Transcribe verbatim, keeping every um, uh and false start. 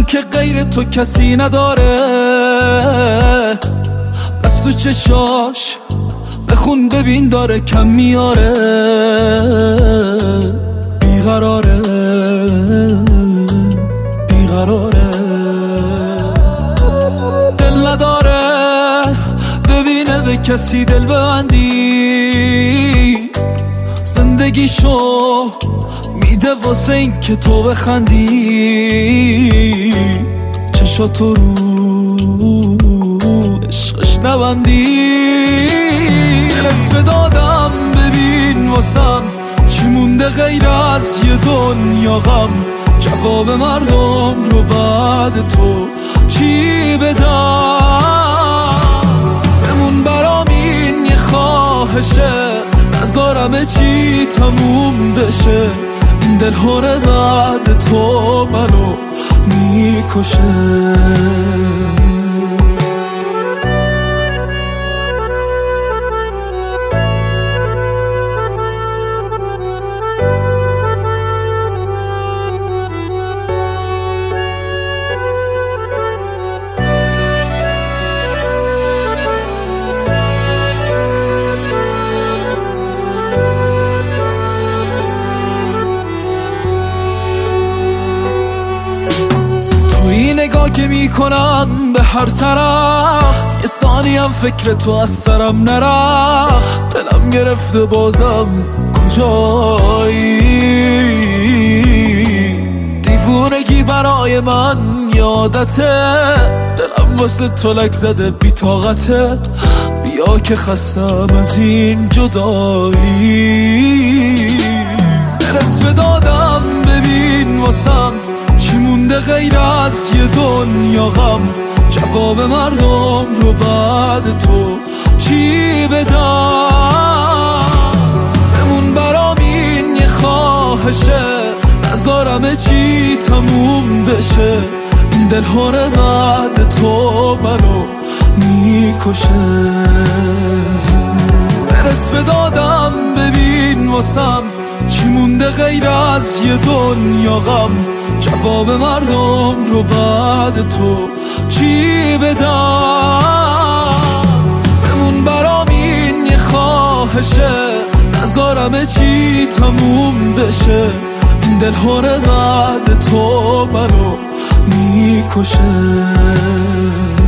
اون که غیر تو کسی نداره، از تو چشاش بخون ببین داره کم میاره. بیقراره بیقراره، دل نداره ببینه به کسی دل ببندی. زندگیشو میده واسه این که تو بخندی. چشاتو رو عشقش نبندی. اسم دادم ببین واسم چی مونده غیر از یه دنیا غم. جواب مردم رو بعد تو چی بدم؟ بمون برام این یه خواهشه، نذارم چی تموم بشه. این دل هاره بعد تو منو میکشه. نگاه که میکنم به هر طرف، یه ثانیم فکر تو از سرم نرفت. دلم گرفته بازم کجایی؟ دیوونگی برای من یادته، دلم واسه تو لک زده بی طاقته. بیا که خستم از این جدایی. برس به دادم ببین واسم چی مونده غیر از یه دنیا غم. جواب مردم رو بعد تو چی بدم؟ بمون برام این یه خواهشه، نذارم چی تموم بشه. این دل هاره بعد تو منو میکشه. برس به دادم ببین واسم چی مونده غیر از یه دنیا غم. جواب مردم رو بعد تو چی بدم؟ بمون برام این یه خواهشه، نذارم چی تموم بشه. این دل هاره بعد تو منو میکشه.